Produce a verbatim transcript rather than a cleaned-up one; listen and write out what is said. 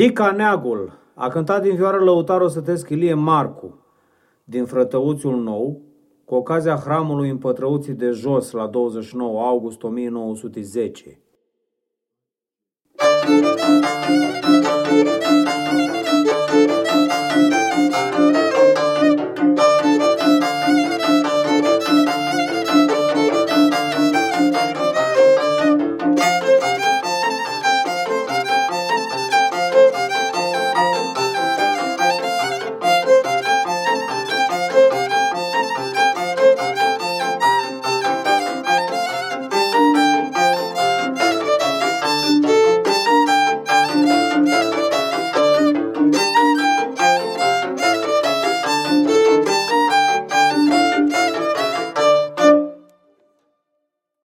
Dica Neagul a cântat din vioară lăutarul sătesc Ilie Marcu, din Frătăuțiul Nou, cu ocazia hramului în Pătrăuții de Jos la douăzeci și nouă august o mie nouă sute zece.